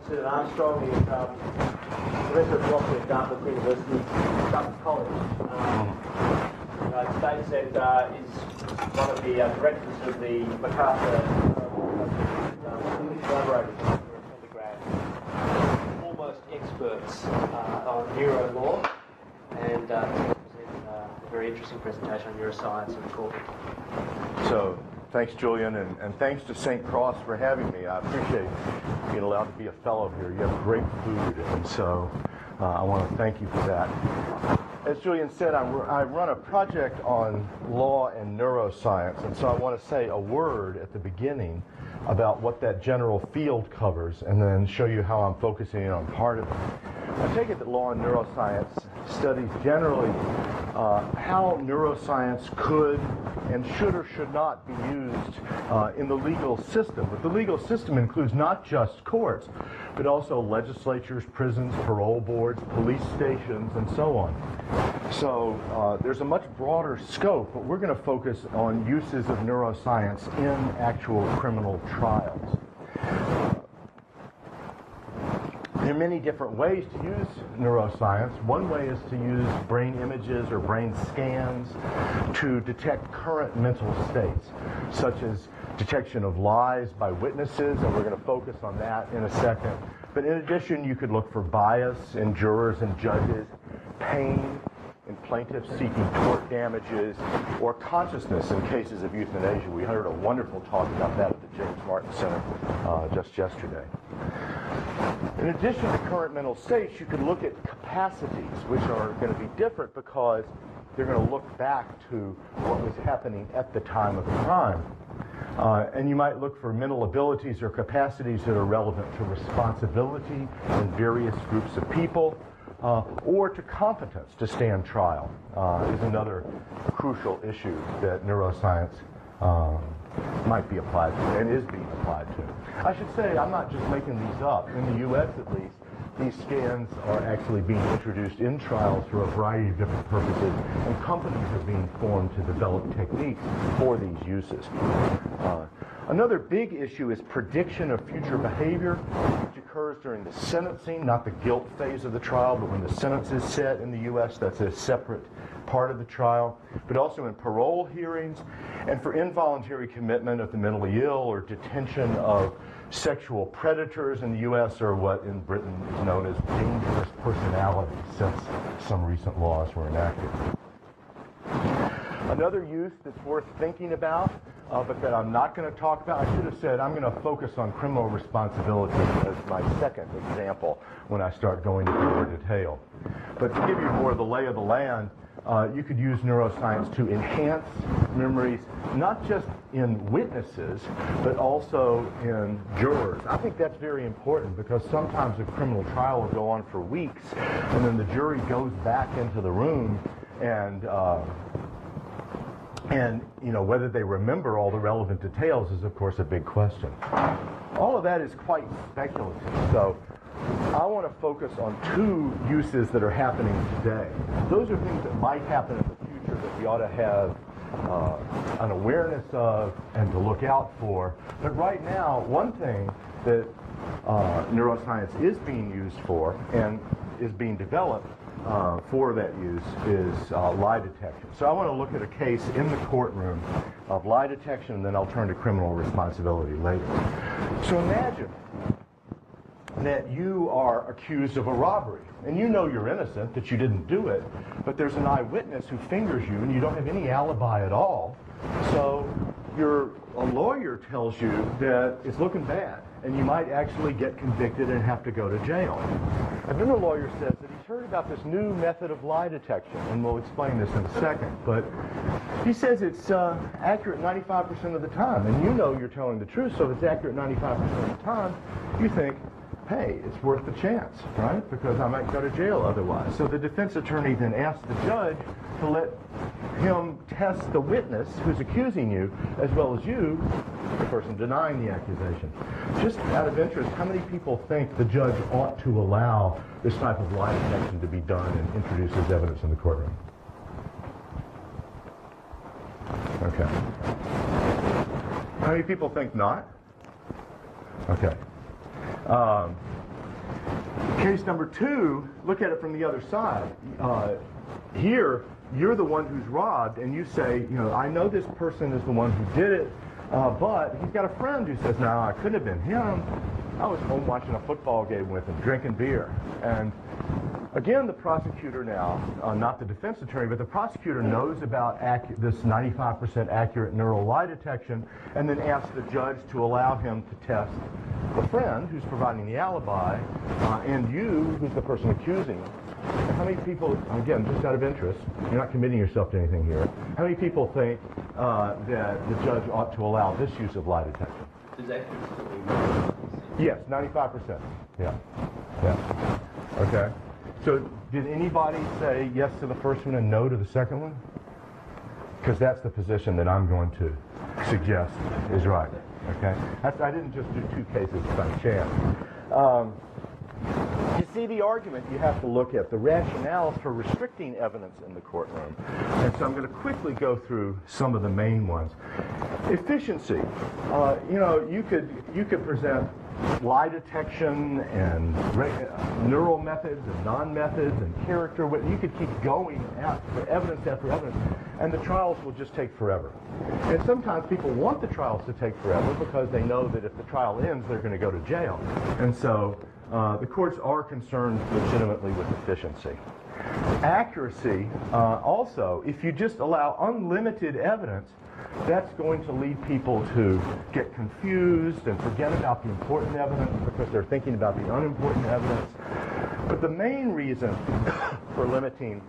Sid Armstrong is Professor of Philosophy at Dartmouth University, Dartmouth College. The United States, and is one of the directors of the MacArthur collaborators here at undergrad. Almost experts on neuro law, and present a very interesting presentation on neuroscience and recording. So, thanks, Julian, and thanks to St. Cross for having me. I appreciate being allowed to be a fellow here. You have great food, and so I want to thank you for that. As Julian said, I run a project on law and neuroscience, and so I want to say a word at the beginning about what that general field covers, and then show you how I'm focusing on part of it. I take it that law and neuroscience studies generally how neuroscience could and should or should not be used in the legal system. But the legal system includes not just courts, but also legislatures, prisons, parole boards, police stations, and so on. So there's a much broader scope, but we're going to focus on uses of neuroscience in actual criminal trials. There are many different ways to use neuroscience. One way is to use brain images or brain scans to detect current mental states, such as detection of lies by witnesses, and we're going to focus on that in a second. But in addition, you could look for bias in jurors and judges, pain in plaintiffs seeking tort damages, or consciousness in cases of euthanasia. We heard a wonderful talk about that at the James Martin Center just yesterday. In addition to current mental states, you could look at capacities, which are going to be different because they're going to look back to what was happening at the time of the crime. And you might look for mental abilities or capacities that are relevant to responsibility in various groups of people, or to competence to stand trial is another crucial issue that neuroscience might be applied to and is being applied to. I should say I'm not just making these up. In the U.S. at least, these scans are actually being introduced in trials for a variety of different purposes, and companies are being formed to develop techniques for these uses. Another big issue is prediction of future behavior, which occurs during the sentencing, not the guilt phase of the trial, but when the sentence is set in the U.S., that's a separate part of the trial, but also in parole hearings and for involuntary commitment of the mentally ill or detention of sexual predators in the U.S., or what in Britain is known as dangerous personalities, since some recent laws were enacted. Another use that's worth thinking about, but that I'm not going to talk about, I should have said I'm going to focus on criminal responsibility as my second example when I start going into more detail. But to give you more of the lay of the land, you could use neuroscience to enhance memories, not just in witnesses, but also in jurors. I think that's very important because sometimes a criminal trial will go on for weeks, and then the jury goes back into the room, and you know, whether they remember all the relevant details is, of course, a big question. All of that is quite speculative, so I want to focus on two uses that are happening today. Those are things that might happen in the future that we ought to have an awareness of and to look out for. But right now, one thing that neuroscience is being used for and is being developed for that use is lie detection. So I want to look at a case in the courtroom of lie detection, and then I'll turn to criminal responsibility later. So imagine that you are accused of a robbery, and you know you're innocent, that you didn't do it, but there's an eyewitness who fingers you, and you don't have any alibi at all. So a lawyer tells you that it's looking bad, and you might actually get convicted and have to go to jail. And then the lawyer says that he's heard about this new method of lie detection, and we'll explain this in a second, but he says it's accurate 95% of the time, and you know you're telling the truth, so if it's accurate 95% of the time, you think, hey, it's worth the chance, right? Because I might go to jail otherwise. So the defense attorney then asks the judge to let him test the witness who's accusing you, as well as you, the person denying the accusation. Just out of interest, how many people think the judge ought to allow this type of lie detection to be done and introduce as evidence in the courtroom? Okay. How many people think not? Okay. Case number 2, look at it from the other side. Here, you're the one who's robbed, and you say, I know this person is the one who did it, but he's got a friend who says, no, I couldn't have been him. I was home watching a football game with him, drinking beer. And again, the prosecutor now, not the defense attorney, but the prosecutor knows about this 95% accurate neural lie detection, and then asks the judge to allow him to test the friend who's providing the alibi, and you, who's the person accusing. How many people, again, just out of interest, you're not committing yourself to anything here, how many people think that the judge ought to allow this use of lie detection? Does accuracy still be? Yes, 95%. Yeah. Okay. So did anybody say yes to the first one and no to the second one? Because that's the position that I'm going to suggest is right. Okay. I didn't just do 2 cases by chance. You see the argument you have to look at, the rationales for restricting evidence in the courtroom. And so I'm going to quickly go through some of the main ones. Efficiency. You could present lie detection and neural methods and non-methods and character. You could keep going for evidence after evidence, and the trials will just take forever. And sometimes people want the trials to take forever because they know that if the trial ends, they're going to go to jail. And so the courts are concerned legitimately with efficiency. Accuracy, also, if you just allow unlimited evidence, that's going to lead people to get confused and forget about the important evidence because they're thinking about the unimportant evidence. But the main reason for limiting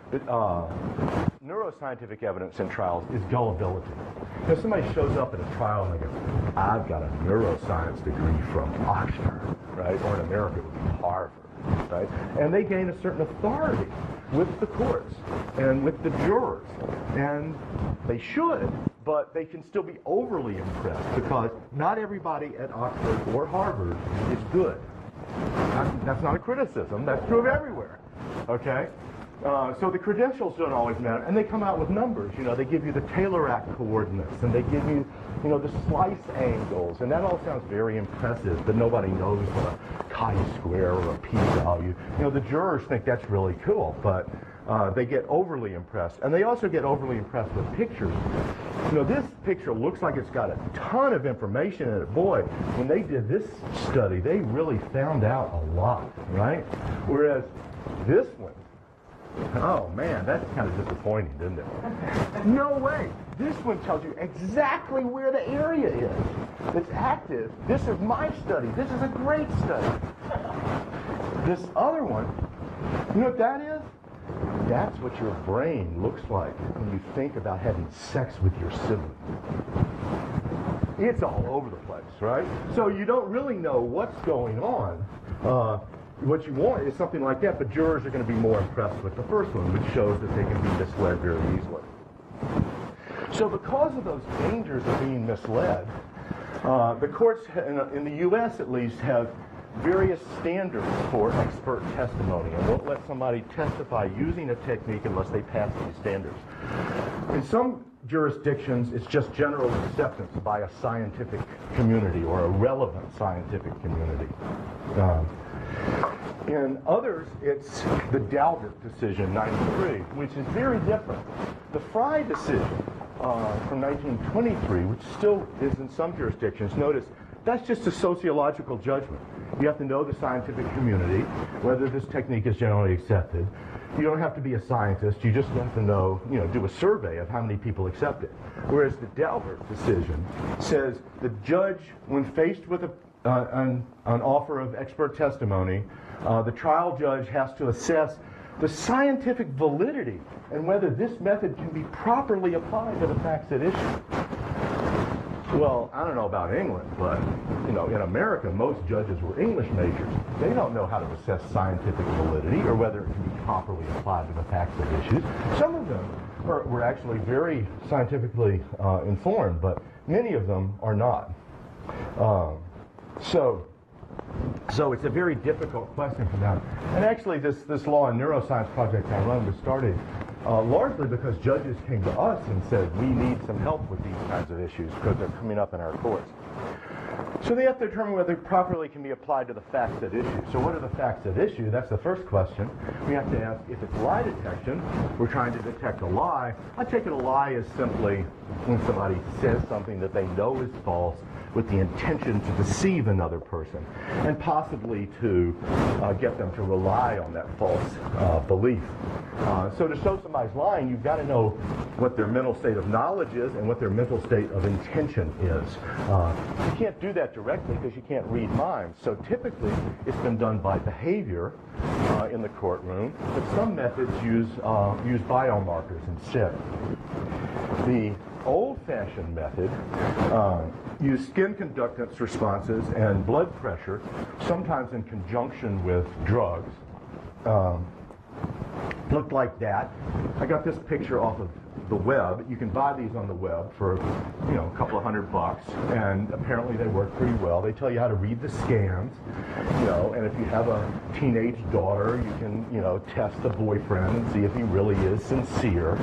neuroscientific evidence in trials is gullibility. If somebody shows up at a trial and they go, I've got a neuroscience degree from Oxford, right? Or in America it would be Harvard, right? And they gain a certain authority with the courts and with the jurors. And they should, but they can still be overly impressed because not everybody at Oxford or Harvard is good. That's not a criticism. That's true of everywhere, okay? So the credentials don't always matter, and they come out with numbers. They give you the Taylor-Act coordinates, and they give you, the slice angles, and that all sounds very impressive, but nobody knows what a chi-square or a p-value. The jurors think that's really cool, but they get overly impressed, and they also get overly impressed with pictures. This picture looks like it's got a ton of information in it. Boy, when they did this study, they really found out a lot, right? Whereas this one, oh man, that's kind of disappointing, isn't it? No way. This one tells you exactly where the area is that's active. This is my study. This is a great study. This other one, you know what that is? That's what your brain looks like when you think about having sex with your sibling. It's all over the place, right? So you don't really know what's going on. What you want is something like that, but jurors are going to be more impressed with the first one, which shows that they can be misled very easily. So because of those dangers of being misled, the courts, in the U.S. at least, have various standards for expert testimony and won't let somebody testify using a technique unless they pass these standards. In some jurisdictions, it's just general acceptance by a scientific community or a relevant scientific community. In others, it's the Daubert decision, 93, which is very different. The Frye decision from 1923, which still is in some jurisdictions, notice that's just a sociological judgment. You have to know the scientific community, whether this technique is generally accepted. You don't have to be a scientist. You just have to know, do a survey of how many people accept it. Whereas the Daubert decision says the judge, when faced with an offer of expert testimony, the trial judge has to assess the scientific validity and whether this method can be properly applied to the facts at issue. Well, I don't know about England, but in America, most judges were English majors. They don't know how to assess scientific validity or whether it can be properly applied to the facts at issue. Some of them were actually very scientifically informed, but many of them are not. So it's a very difficult question for them. And actually, this Law and Neuroscience project I run was started largely because judges came to us and said, we need some help with these kinds of issues because they're coming up in our courts. So they have to determine whether it properly can be applied to the facts at issue. So what are the facts at issue? That's the first question. We have to ask, if it's lie detection, we're trying to detect a lie. I take it a lie is simply when somebody says something that they know is false with the intention to deceive another person and possibly to get them to rely on that false belief. So to show somebody's lying, you've got to know what their mental state of knowledge is and what their mental state of intention is. You can't do that directly because you can't read minds. So typically, it's been done by behavior in the courtroom, but some methods use biomarkers instead. The old-fashioned method use skin conductance responses and blood pressure, sometimes in conjunction with drugs. Looked like that. I got this picture off of the web. You can buy these on the web for, a couple of $100, and apparently they work pretty well. They tell you how to read the scans, and if you have a teenage daughter, you can, test the boyfriend and see if he really is sincere,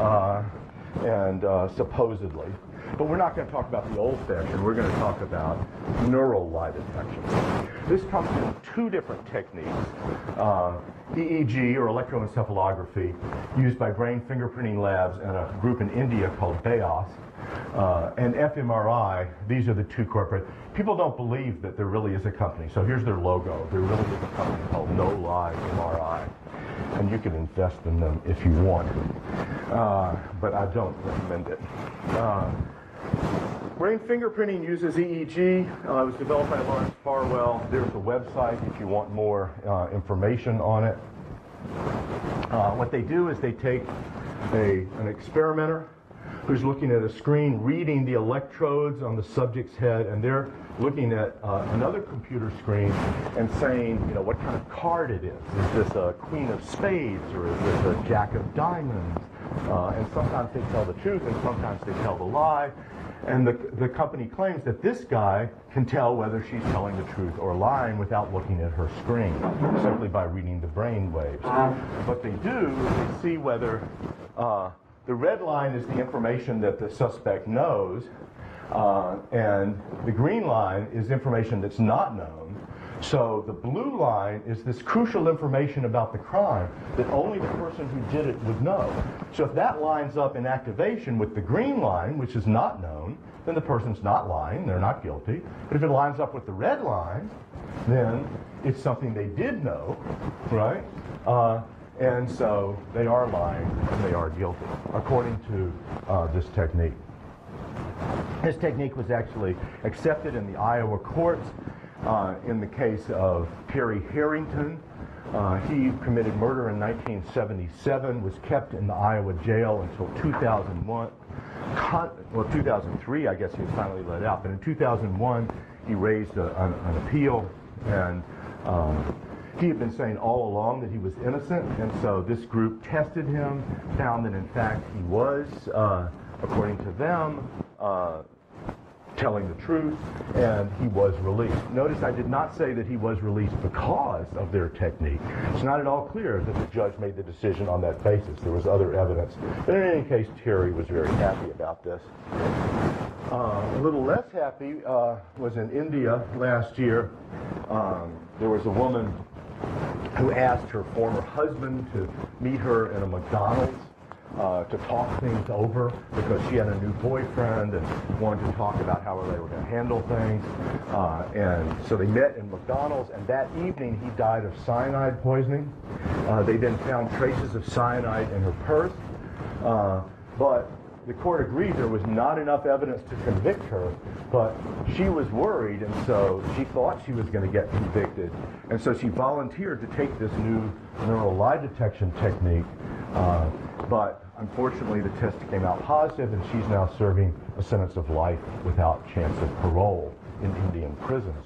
supposedly. But we're not going to talk about the old-fashioned. We're going to talk about neural lie detection. This comes in two different techniques. EEG, or electroencephalography, used by brain fingerprinting labs and a group in India called BEOS, and fMRI. These are the two corporate. People don't believe that there really is a company. So here's their logo. There really is a company called No Lie MRI. And you can invest in them if you want, but I don't recommend it. Brain fingerprinting uses EEG. It was developed by Lawrence Farwell. There's a website if you want more information on it. What they do is they take an experimenter who's looking at a screen, reading the electrodes on the subject's head, and they're looking at another computer screen and saying, what kind of card it is. Is this a queen of spades, or is this a jack of diamonds? And sometimes they tell the truth, and sometimes they tell the lie. And the company claims that this guy can tell whether she's telling the truth or lying without looking at her screen, simply by reading the brain waves. What they do is they see whether the red line is the information that the suspect knows, and the green line is information that's not known. So the blue line is this crucial information about the crime that only the person who did it would know. So if that lines up in activation with the green line, which is not known, then the person's not lying, they're not guilty. But if it lines up with the red line, then it's something they did know, right? And so they are lying and they are guilty, according to this technique. This technique was actually accepted in the Iowa courts in the case of Terry Harrington. He committed murder in 1977, was kept in the Iowa jail until 2001. 2003, I guess he was finally let out. But in 2001, he raised an appeal, and he had been saying all along that he was innocent, and so this group tested him, found that in fact he was, according to them, telling the truth, and he was released. Notice I did not say that he was released because of their technique. It's not at all clear that the judge made the decision on that basis. There was other evidence. But in any case, Terry was very happy about this. A little less happy was in India last year. There was a woman who asked her former husband to meet her in a McDonald's to talk things over because she had a new boyfriend and wanted to talk about how they were going to handle things. And so they met in McDonald's, and that evening he died of cyanide poisoning. They then found traces of cyanide in her purse, but the court agreed there was not enough evidence to convict her, but she was worried, and so she thought she was going to get convicted. And so she volunteered to take this new neural lie detection technique, but unfortunately the test came out positive, and she's now serving a sentence of life without chance of parole in Indian prisons.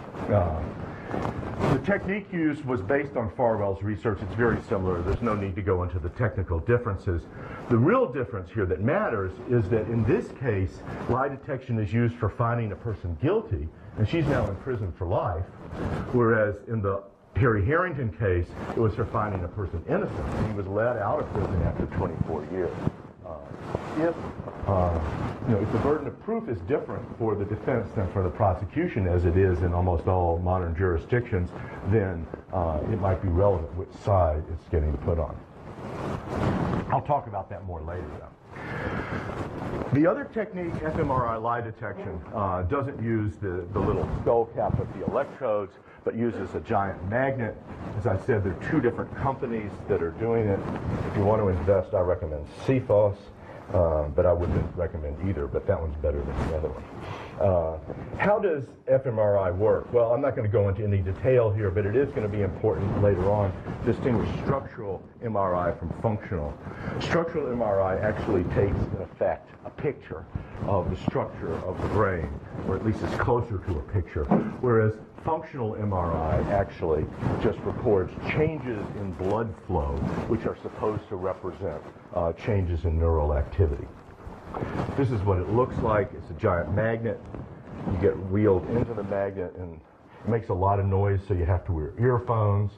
The technique used was based on Farwell's research. It's very similar. There's no need to go into the technical differences. The real difference here that matters is that in this case, lie detection is used for finding a person guilty, and she's now in prison for life, whereas in the Terry Harrington case, it was for finding a person innocent, and he was let out of prison after 24 years. If if the burden of proof is different for the defense than for the prosecution, as it is in almost all modern jurisdictions, then it might be relevant which side it's getting put on. I'll talk about that more later, though. The other technique, fMRI lie detection, doesn't use the little skull cap with the electrodes, but uses a giant magnet. As I said, there are two different companies that are doing it. If you want to invest, I recommend CFOS, but I wouldn't recommend either, but that one's better than the other one. How does fMRI work? Well, I'm not going to go into any detail here, but it is going to be important later on to distinguish structural MRI from functional. Structural MRI actually takes, in effect, a picture of the structure of the brain, or at least it's closer to a picture, whereas functional MRI actually just records changes in blood flow, which are supposed to represent changes in neural activity. This is what it looks like. It's a giant magnet. You get wheeled into the magnet, and it makes a lot of noise, so you have to wear earphones.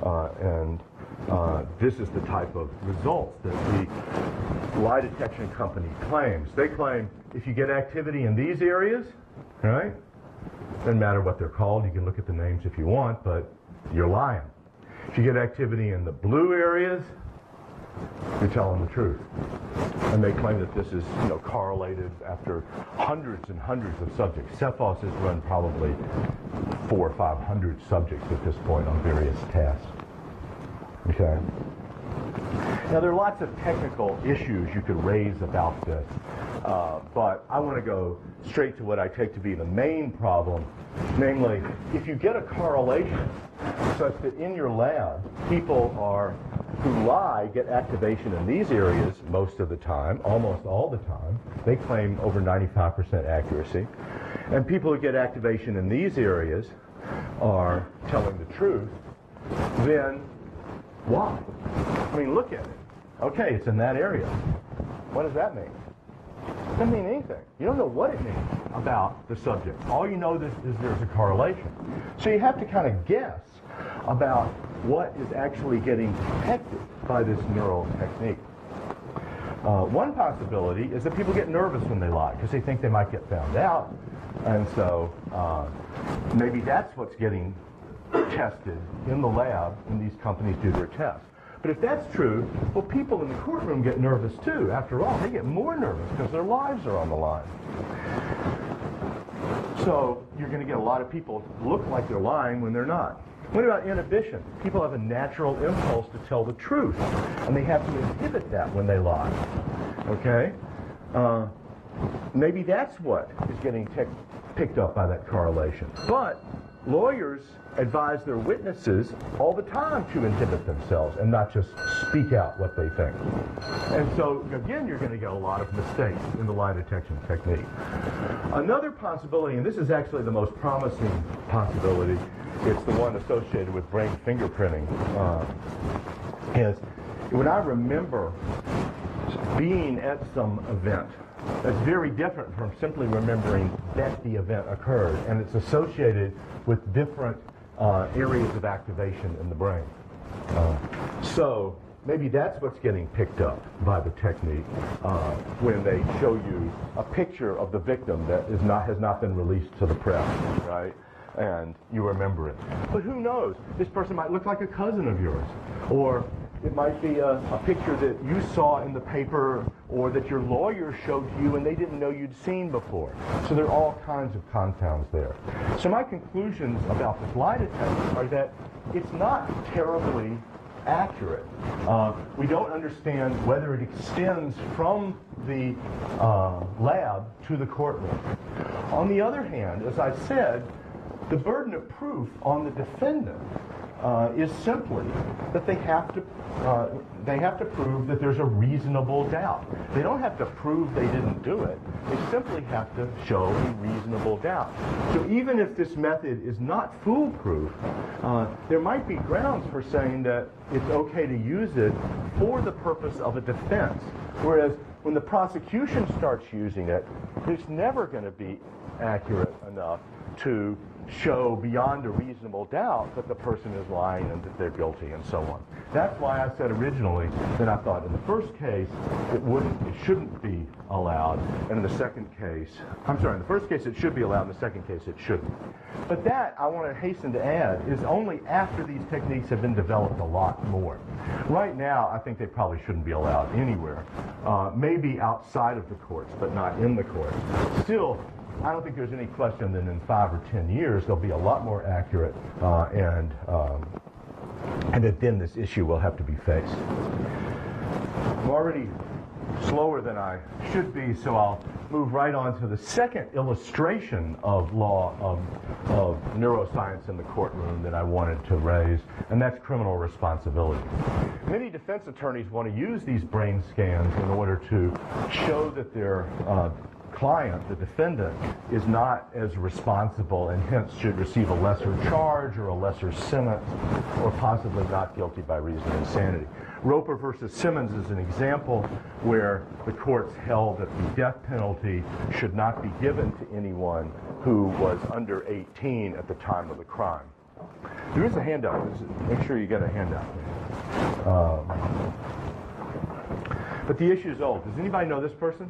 This is the type of results that the lie detection company claims. They claim if you get activity in these areas, right? Doesn't matter what they're called. You can look at the names if you want, but you're lying. If you get activity in the blue areas, you're telling the truth. And they claim that this is, correlated after hundreds and hundreds of subjects. Cepphos has run probably 400 or 500 subjects at this point on various tasks. Okay. Now, there are lots of technical issues you could raise about this, but I want to go straight to what I take to be the main problem, namely, if you get a correlation such that in your lab, people who lie get activation in these areas most of the time, almost all the time. They claim over 95% accuracy. And people who get activation in these areas are telling the truth, then why? I mean, look at it. Okay, it's in that area. What does that mean? It doesn't mean anything. You don't know what it means about the subject. All you know is there's a correlation. So you have to kind of guess about what is actually getting detected by this neural technique. One possibility is that people get nervous when they lie because they think they might get found out, and so maybe that's what's getting tested in the lab when these companies do their tests. But if that's true, well, people in the courtroom get nervous too. After all, they get more nervous because their lives are on the line. So you're going to get a lot of people look like they're lying when they're not. What about inhibition? People have a natural impulse to tell the truth, and they have to inhibit that when they lie. Okay? Maybe that's what is getting picked up by that correlation. But lawyers advise their witnesses all the time to inhibit themselves and not just speak out what they think. And so, again, you're going to get a lot of mistakes in the lie detection technique. Another possibility, and this is actually the most promising possibility, it's the one associated with brain fingerprinting, is when I remember being at some event, that's very different from simply remembering that the event occurred, and it's associated with different areas of activation in the brain. So maybe that's what's getting picked up by the technique when they show you a picture of the victim that has not been released to the press, right? And you remember it. But who knows? This person might look like a cousin of yours, or it might be a picture that you saw in the paper or that your lawyer showed to you and they didn't know you'd seen before. So there are all kinds of confounds there. So my conclusions about this lie detection are that it's not terribly accurate. We don't understand whether it extends from the lab to the courtroom. On the other hand, as I said, the burden of proof on the defendant is simply that they have to prove that there's a reasonable doubt. They don't have to prove they didn't do it. They simply have to show a reasonable doubt. So even if this method is not foolproof, there might be grounds for saying that it's okay to use it for the purpose of a defense. Whereas when the prosecution starts using it, it's never going to be accurate enough to show beyond a reasonable doubt that the person is lying and that they're guilty and so on. That's why I said originally that I thought in the first case it shouldn't be allowed, and in the second case, in the first case it should be allowed, in the second case it shouldn't. But that, I want to hasten to add, is only after these techniques have been developed a lot more. Right now, I think they probably shouldn't be allowed anywhere, maybe outside of the courts, but not in the courts. Still, I don't think there's any question that in 5 or 10 years they'll be a lot more accurate, and that then this issue will have to be faced. I'm already slower than I should be, so I'll move right on to the second illustration of of neuroscience in the courtroom that I wanted to raise, and that's criminal responsibility. Many defense attorneys want to use these brain scans in order to show that their client, the defendant, is not as responsible and hence should receive a lesser charge or a lesser sentence, or possibly not guilty by reason of insanity. Roper versus Simmons is an example where the courts held that the death penalty should not be given to anyone who was under 18 at the time of the crime. There is a handout. Make sure you get a handout. But the issue is old. Does anybody know this person?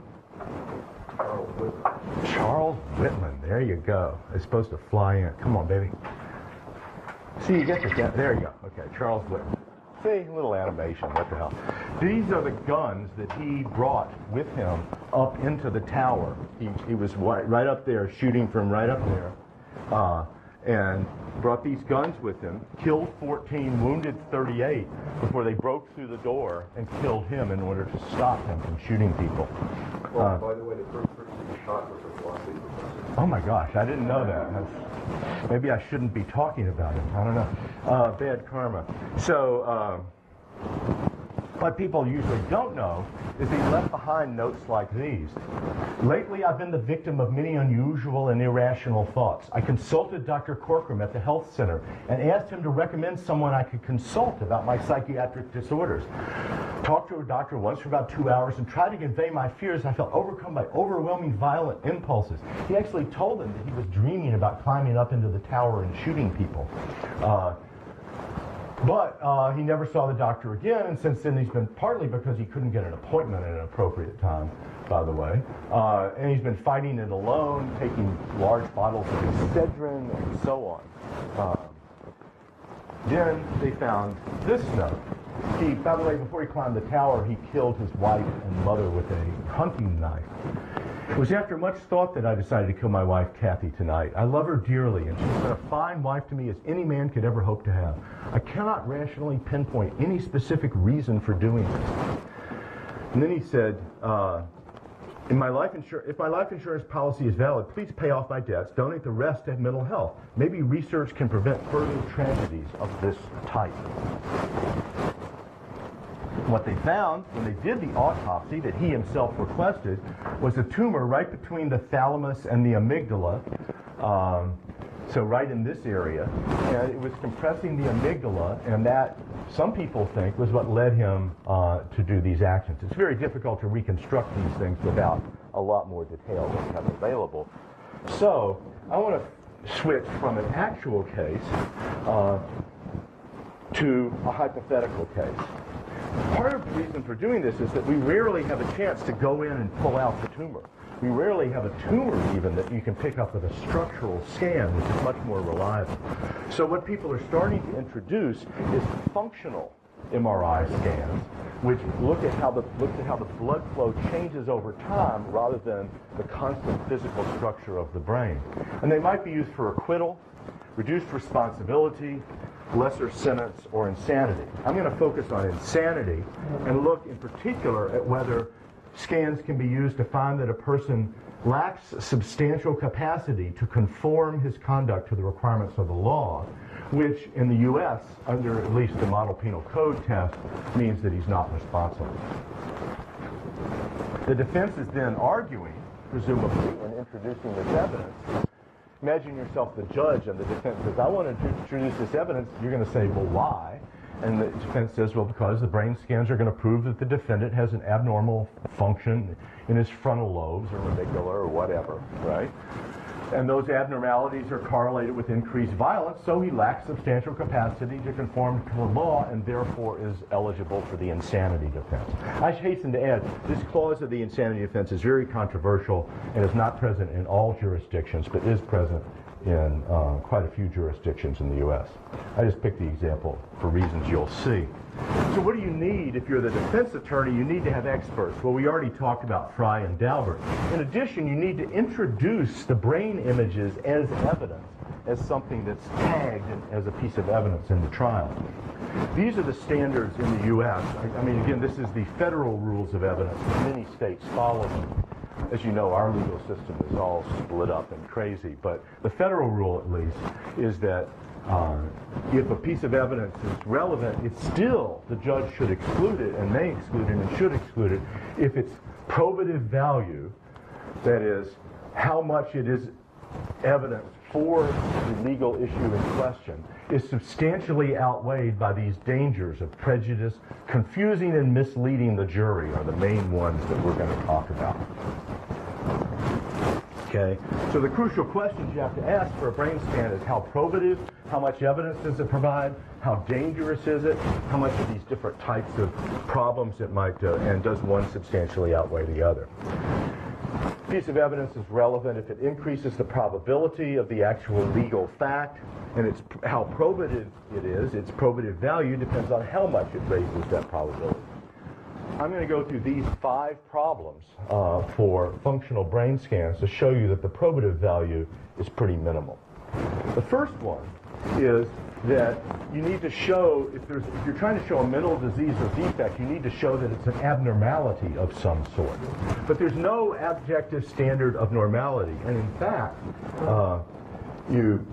Charles Whitman. There you go. It's supposed to fly in. Come on, baby. See, you get the... There you go. Okay, Charles Whitman. See, a little animation. What the hell? These are the guns that he brought with him up into the tower. He was right up there, shooting from right up there, and brought these guns with him, killed 14, wounded 38 before they broke through the door and killed him in order to stop him from shooting people. Well, by the way, the first person who shot was a philosophy professor. Oh my gosh, I didn't know that. Maybe I shouldn't be talking about it. I don't know. Bad karma. So, what people usually don't know is he left behind notes like these. Lately, I've been the victim of many unusual and irrational thoughts. I consulted Dr. Corcoran at the health center and asked him to recommend someone I could consult about my psychiatric disorders. Talked to a doctor once for about 2 hours and tried to convey my fears. I felt overcome by overwhelming violent impulses. He actually told them that he was dreaming about climbing up into the tower and shooting people. But he never saw the doctor again, and since then he's been, partly because he couldn't get an appointment at an appropriate time, by the way, and he's been fighting it alone, taking large bottles of Excedrin and so on. Then they found this note. By the way, before he climbed the tower, he killed his wife and mother with a hunting knife. It was after much thought that I decided to kill my wife, Kathy, tonight. I love her dearly, and she's been a fine wife to me as any man could ever hope to have. I cannot rationally pinpoint any specific reason for doing this. And then he said, if my life insurance policy is valid, please pay off my debts, donate the rest to mental health. Maybe research can prevent further tragedies of this type. What they found when they did the autopsy that he himself requested was a tumor right between the thalamus and the amygdala, so right in this area, and it was compressing the amygdala, and that, some people think, was what led him to do these actions. It's very difficult to reconstruct these things without a lot more detail than we have available. So I want to switch from an actual case to a hypothetical case. Part of the reason for doing this is that we rarely have a chance to go in and pull out the tumor. We rarely have a tumor even that you can pick up with a structural scan, which is much more reliable. So what people are starting to introduce is functional MRI scans, which look at how the blood flow changes over time rather than the constant physical structure of the brain. And they might be used for acquittal, reduced responsibility, lesser sentence, or insanity. I'm going to focus on insanity and look in particular at whether scans can be used to find that a person lacks substantial capacity to conform his conduct to the requirements of the law, which in the U.S., under at least the Model Penal Code test, means that he's not responsible. The defense is then arguing, presumably, in introducing this evidence. Imagine yourself the judge, and the defense says, I want to introduce this evidence. You're going to say, well, why? And the defense says, well, because the brain scans are going to prove that the defendant has an abnormal function in his frontal lobes or amygdala or whatever, right? And those abnormalities are correlated with increased violence, so he lacks substantial capacity to conform to the law and therefore is eligible for the insanity defense. I hasten to add, this clause of the insanity defense is very controversial and is not present in all jurisdictions, but is present in quite a few jurisdictions in the U.S. I just picked the example for reasons you'll see. So what do you need if you're the defense attorney? You need to have experts. Well, we already talked about Fry and Daubert. In addition, you need to introduce the brain images as evidence, as something that's tagged as a piece of evidence in the trial. These are the standards in the U.S. I mean, again, this is the federal rules of evidence. Many states follow them. As you know, our legal system is all split up and crazy, but the federal rule, at least, is that if a piece of evidence is relevant, it's still, the judge should exclude it and may exclude it and should exclude it if its probative value, that is, how much it is evidence for the legal issue in question, is substantially outweighed by these dangers of prejudice. Confusing and misleading the jury are the main ones that we're going to talk about. Okay, so the crucial questions you have to ask for a brain scan is how probative, how much evidence does it provide, how dangerous is it, how much of these different types of problems it might do, and does one substantially outweigh the other. A piece of evidence is relevant if it increases the probability of the actual legal fact, and it's how probative it is, its probative value depends on how much it raises that probability. I'm going to go through these 5 problems for functional brain scans to show you that the probative value is pretty minimal. The first one is that you need to show, if you're trying to show a mental disease or defect, you need to show that it's an abnormality of some sort. But there's no objective standard of normality. And in fact, you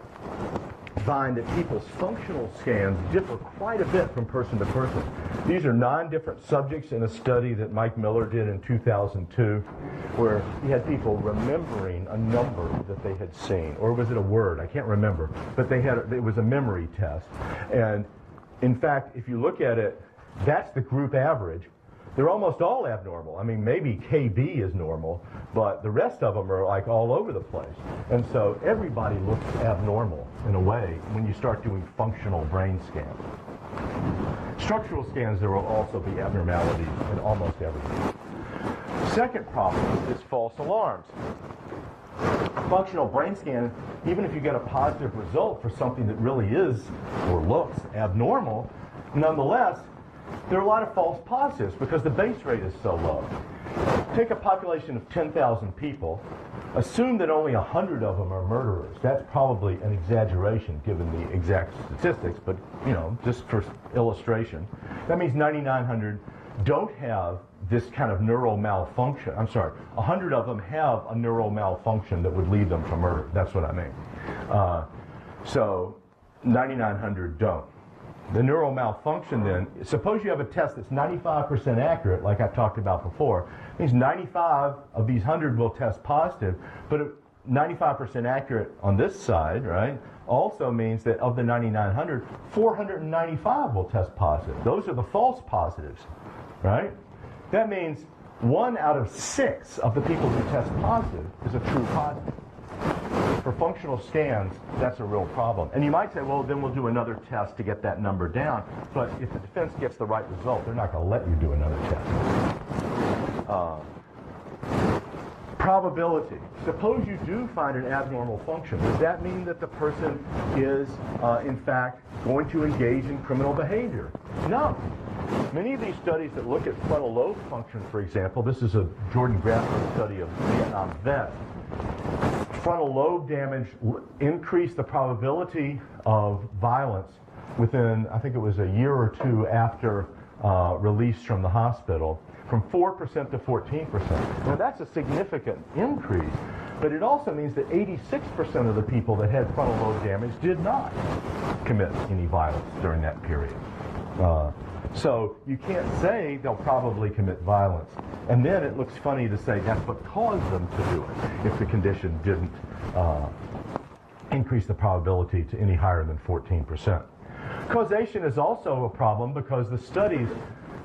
find that people's functional scans differ quite a bit from person to person. These are 9 different subjects in a study that Mike Miller did in 2002, where he had people remembering a number that they had seen, or was it a word? I can't remember. But it was a memory test. And in fact, if you look at it, that's the group average. They're almost all abnormal. I mean, maybe KB is normal, but the rest of them are like all over the place. And so everybody looks abnormal in a way when you start doing functional brain scans. Structural scans, there will also be abnormalities in almost everything. Second problem is false alarms. Functional brain scan, even if you get a positive result for something that really is or looks abnormal, nonetheless, there are a lot of false positives because the base rate is so low. Take a population of 10,000 people, assume that only 100 of them are murderers. That's probably an exaggeration given the exact statistics, but just for illustration. That means 9,900 don't have this kind of neural malfunction. I'm sorry, 100 of them have a neural malfunction that would lead them to murder. That's what I mean. So 9,900 don't. The neural malfunction then, suppose you have a test that's 95% accurate, like I talked about before, it means 95 of these 100 will test positive, but 95% accurate on this side, right, also means that of the 9,900, 495 will test positive. Those are the false positives, right? That means 1 out of 6 of the people who test positive is a true positive. For functional scans, that's a real problem. And you might say, well, then we'll do another test to get that number down. But if the defense gets the right result, they're not going to let you do another test. Probability. Suppose you do find an abnormal function. Does that mean that the person is, in fact, going to engage in criminal behavior? No. Many of these studies that look at frontal lobe function, for example, this is a Jordan Grassler study of Vietnam vets. Frontal lobe damage increased the probability of violence within, I think it was a year or 2 after release from the hospital, from 4% to 14%. Now that's a significant increase, but it also means that 86% of the people that had frontal lobe damage did not commit any violence during that period. So you can't say they'll probably commit violence. And then it looks funny to say that's what caused them to do it if the condition didn't increase the probability to any higher than 14%. Causation is also a problem because the studies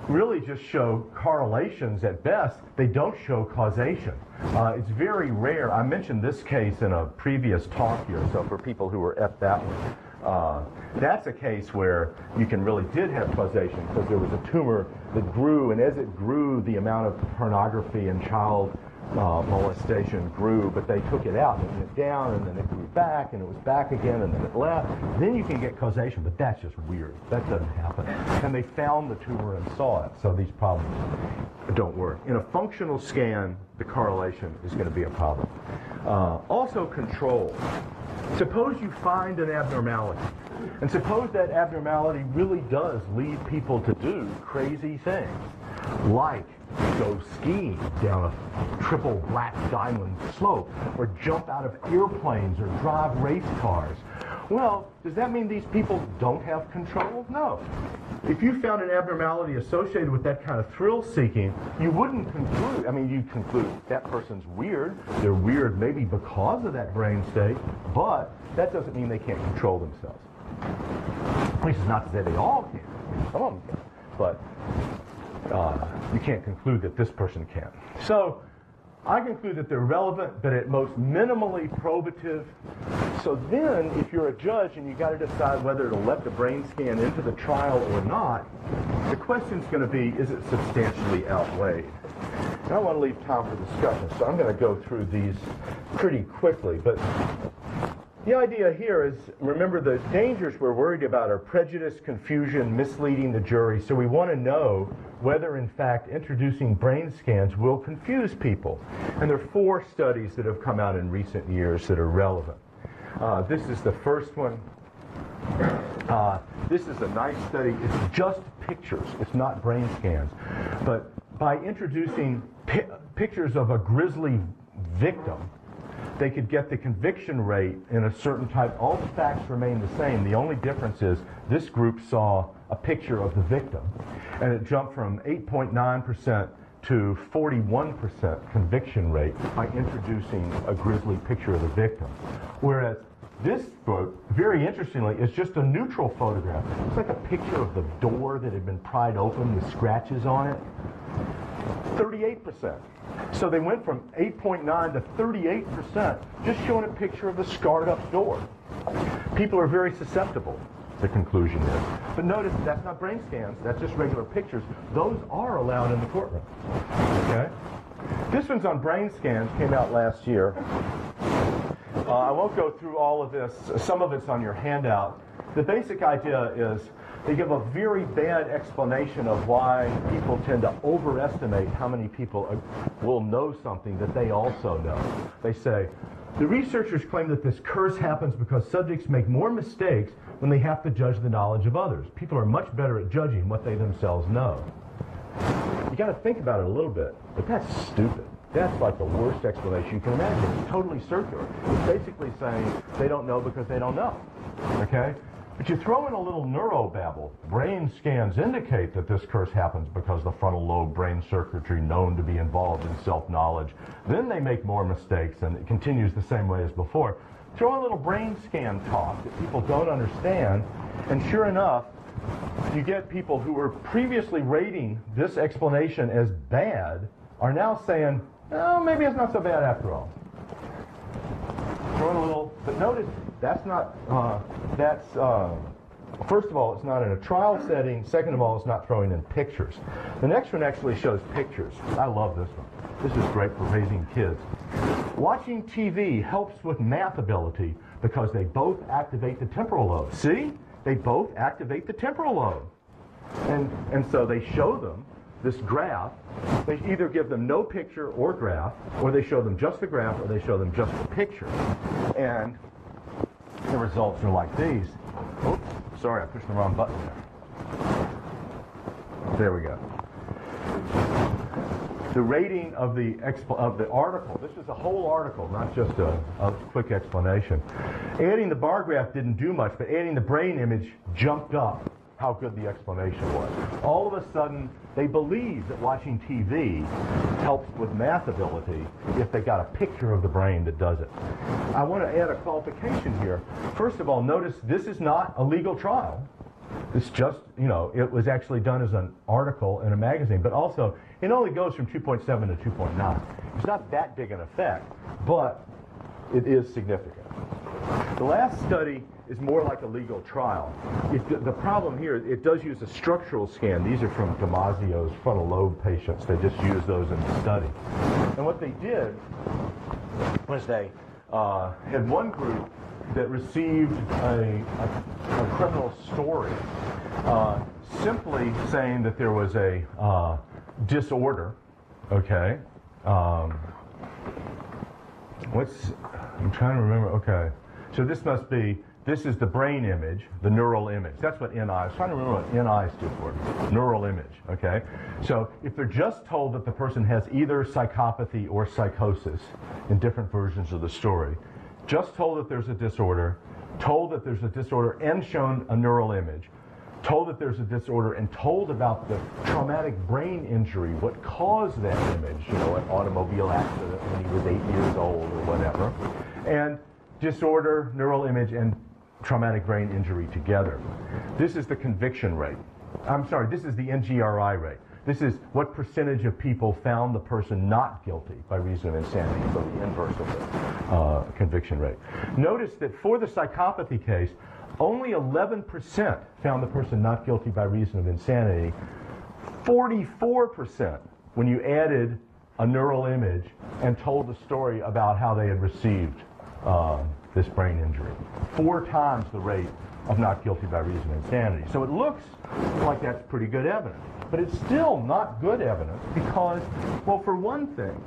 really just show correlations at best. They don't show causation. It's very rare. I mentioned this case in a previous talk here, so for people who were at that one, that's a case where you did have causation because there was a tumor that grew, and as it grew, the amount of pornography and child molestation grew, but they took it out and it went down, and then it grew back, and it was back again, and then it left. Then you can get causation, but that's just weird. That doesn't happen. And they found the tumor and saw it, so these problems don't work. In a functional scan, the correlation is going to be a problem. Also control. Suppose you find an abnormality, and suppose that abnormality really does lead people to do crazy things, like go skiing down a triple black diamond slope, or jump out of airplanes, or drive race cars. Well, does that mean these people don't have control? No. If you found an abnormality associated with that kind of thrill-seeking, you wouldn't conclude, you'd conclude that person's weird. They're weird maybe because of that brain state, but that doesn't mean they can't control themselves. At least it's not to say they all can. Some of them can. But you can't conclude that this person can. So I conclude that they're relevant, but at most minimally probative. So then, if you're a judge and you got to decide whether to let the brain scan into the trial or not, the question's going to be, is it substantially outweighed? And I want to leave time for discussion, so I'm going to go through these pretty quickly. But the idea here is, remember, the dangers we're worried about are prejudice, confusion, misleading the jury. So we want to know whether, in fact, introducing brain scans will confuse people. And there are 4 studies that have come out in recent years that are relevant. This is the first one. This is a nice study. It's just pictures. It's not brain scans. But by introducing pictures of a grisly victim, they could get the conviction rate in a certain type. All the facts remain the same. The only difference is this group saw a picture of the victim, and it jumped from 8.9% to 41% conviction rate by introducing a grisly picture of the victim. Whereas this book, very interestingly, is just a neutral photograph. It's like a picture of the door that had been pried open with scratches on it. 38%. So they went from 8.9 to 38%, just showing a picture of the scarred up door. People are very susceptible, the conclusion is. But notice that's not brain scans, that's just regular pictures. Those are allowed in the courtroom. Okay? This one's on brain scans, came out last year. I won't go through all of this. Some of it's on your handout. The basic idea is they give a very bad explanation of why people tend to overestimate how many people will know something that they also know. They say, the researchers claim that this curse happens because subjects make more mistakes when they have to judge the knowledge of others. People are much better at judging what they themselves know. You got to think about it a little bit, but that's stupid. That's like the worst explanation you can imagine. It's totally circular. It's basically saying they don't know because they don't know. Okay? But you throw in a little neurobabble. Brain scans indicate that this curse happens because the frontal lobe brain circuitry known to be involved in self-knowledge. Then they make more mistakes, and it continues the same way as before. Throw in a little brain scan talk that people don't understand, and sure enough, you get people who were previously rating this explanation as bad are now saying, oh, maybe it's not so bad after all. Throw in a little, but notice, that's not, first of all, it's not in a trial setting. Second of all, it's not throwing in pictures. The next one actually shows pictures. I love this one. This is great for raising kids. Watching TV helps with math ability because they both activate the temporal lobe. See? They both activate the temporal lobe. And so they show them this graph. They either give them no picture or graph, or they show them just the graph, or they show them just the picture. And the results are like these. Oops, sorry, I pushed the wrong button there. There we go. The rating of the article, this is a whole article, not just a quick explanation. Adding the bar graph didn't do much, but adding the brain image jumped up how good the explanation was. All of a sudden, they believe that watching TV helps with math ability if they got a picture of the brain that does it. I want to add a qualification here. First of all, notice this is not a legal trial. It's just, it was actually done as an article in a magazine, but also it only goes from 2.7 to 2.9. It's not that big an effect, but it is significant. The last study is more like a legal trial. The problem here, it does use a structural scan. These are from Damasio's frontal lobe patients. They just use those in the study. And what they did was they had one group that received a criminal story simply saying that there was a disorder, okay? I'm trying to remember, okay. So this is the brain image, the neural image. That's what NI, I was trying to remember what NI stood for, neural image, okay? So if they're just told that the person has either psychopathy or psychosis in different versions of the story, just told that there's a disorder, told that there's a disorder and shown a neural image, told that there's a disorder and told about the traumatic brain injury, what caused that image, an automobile accident when he was 8 years old or whatever, and disorder, neural image, and traumatic brain injury together. This is the conviction rate. This is the NGRI rate. This is what percentage of people found the person not guilty by reason of insanity, so the inverse of the conviction rate. Notice that for the psychopathy case, only 11% found the person not guilty by reason of insanity. 44% when you added a neural image and told the story about how they had received this brain injury. 4 times the rate of not guilty by reason of insanity. So it looks like that's pretty good evidence. But it's still not good evidence because, for one thing,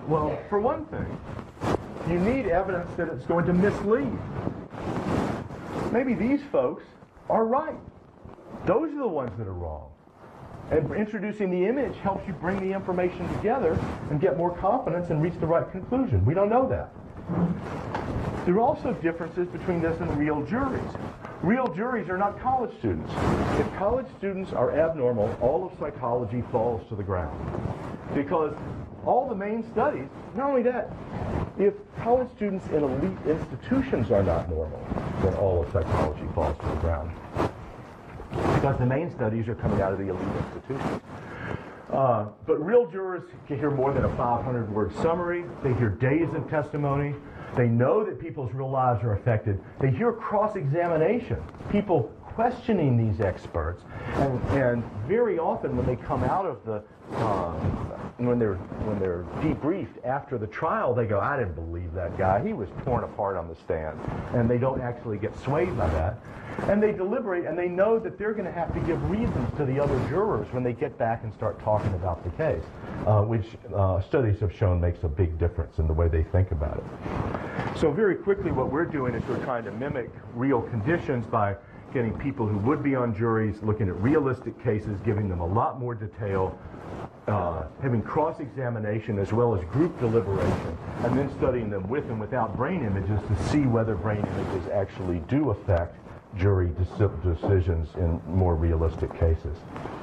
you need evidence that it's going to mislead. Maybe these folks are right. Those are the ones that are wrong. And introducing the image helps you bring the information together and get more confidence and reach the right conclusion. We don't know that. There are also differences between this and real juries. Real juries are not college students. If college students are abnormal, all of psychology falls to the ground. Because all the main studies, not only that, if college students in elite institutions are not normal, then all of psychology falls to the ground. Because the main studies are coming out of the elite institutions. But real jurors can hear more than a 500-word summary. They hear days of testimony. They know that people's real lives are affected. They hear cross-examination, people questioning these experts. And very often when they come out of the, when they're debriefed after the trial, they go, I didn't believe that guy. He was torn apart on the stand. And they don't actually get swayed by that. And they deliberate, and they know that they're going to have to give reasons to the other jurors when they get back and start talking about the case, which studies have shown makes a big difference in the way they think about it. So very quickly, what we're doing is we're trying to mimic real conditions by getting people who would be on juries, looking at realistic cases, giving them a lot more detail, having cross-examination as well as group deliberation, and then studying them with and without brain images to see whether brain images actually do affect jury decisions in more realistic cases.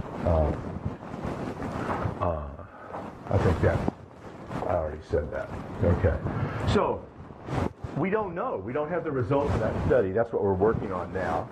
I think that, I already said that. Okay. So, we don't know. We don't have the results of that study. That's what we're working on now.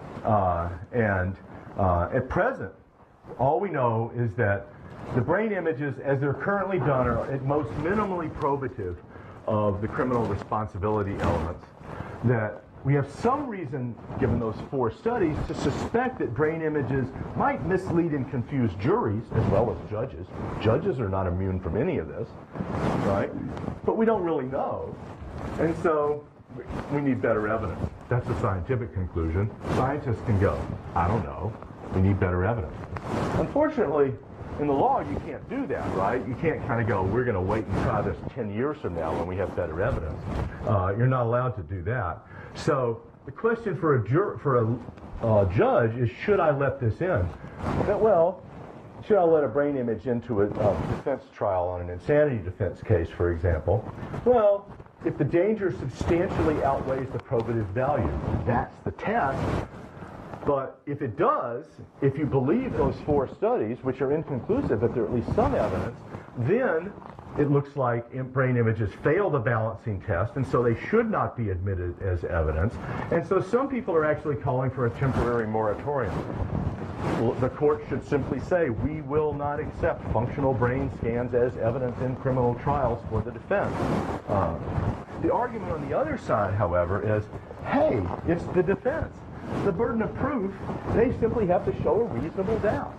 At present, all we know is that the brain images, as they're currently done, are at most minimally probative of the criminal responsibility elements. That we have some reason, given those 4 studies, to suspect that brain images might mislead and confuse juries as well as judges. Judges are not immune from any of this, right? But we don't really know. And so we need better evidence. That's the scientific conclusion. Scientists can go, I don't know. We need better evidence. Unfortunately, in the law, you can't do that, right? You can't kind of go, we're going to wait and try this 10 years from now when we have better evidence. You're not allowed to do that. So the question for a judge is, should I let this in? Well, should I let a brain image into a defense trial on an insanity defense case, for example? Well, if the danger substantially outweighs the probative value, that's the test. But if it does, if you believe those 4 studies, which are inconclusive, but there are at least some evidence, then it looks like brain images fail the balancing test, and so they should not be admitted as evidence. And so some people are actually calling for a temporary moratorium. the court should simply say, we will not accept functional brain scans as evidence in criminal trials for the defense. The argument on the other side, however, is, hey, it's the defense. The burden of proof, they simply have to show a reasonable doubt.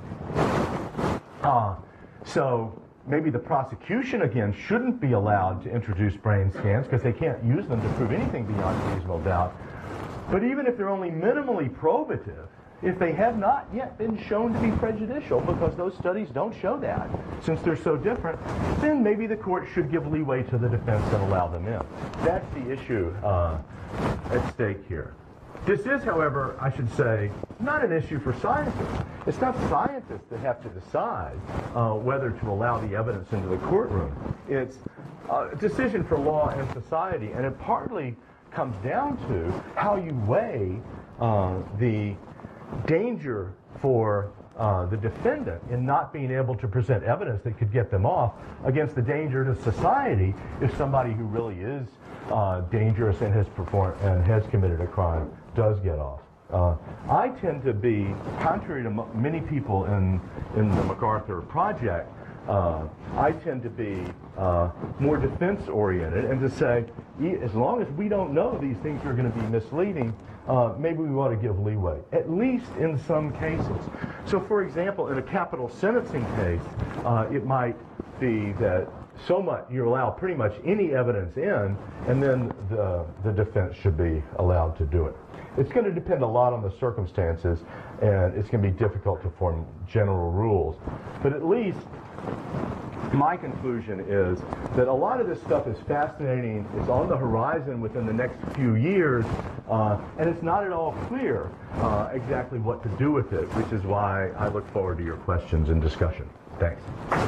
So maybe the prosecution, again, shouldn't be allowed to introduce brain scans because they can't use them to prove anything beyond reasonable doubt. But even if they're only minimally probative, if they have not yet been shown to be prejudicial, because those studies don't show that, since they're so different, then maybe the court should give leeway to the defense and allow them in. That's the issue at stake here. This is, however, I should say, not an issue for scientists. It's not scientists that have to decide whether to allow the evidence into the courtroom. It's a decision for law and society, and it partly comes down to how you weigh the danger for the defendant in not being able to present evidence that could get them off against the danger to society if somebody who really is dangerous and has committed a crime does get off. I tend to be, contrary to many people in the MacArthur Project, I tend to be more defense-oriented and to say, as long as we don't know these things are going to be misleading, maybe we ought to give leeway, at least in some cases. So, for example, in a capital sentencing case, it might be that you allow pretty much any evidence in, and then the defense should be allowed to do it. It's going to depend a lot on the circumstances, and it's going to be difficult to form general rules. But at least my conclusion is that a lot of this stuff is fascinating. It's on the horizon within the next few years, and it's not at all clear exactly what to do with it, which is why I look forward to your questions and discussion. Thanks.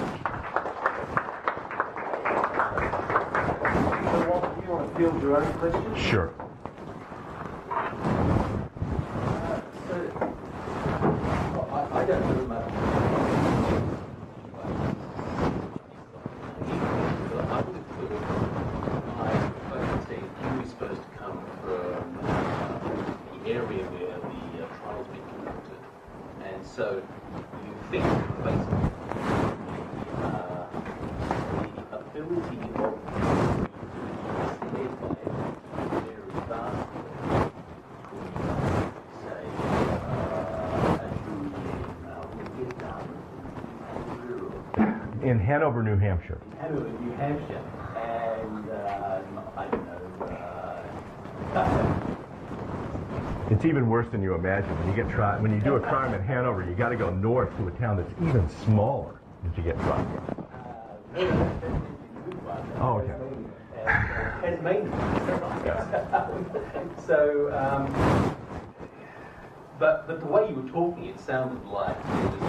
So, Walter, do you want to field your own questions? Sure. I don't know much. But I would have thought I say you were supposed to come from the area where the trial's been conducted, and so you think basically the ability of In Hanover, New Hampshire. Hanover, New Hampshire, and I don't know. It's even worse than you imagine. When you do a crime in Hanover, you got to go north to a town that's even smaller to get tried. Oh, okay. So, but the way you were talking, it sounded like it was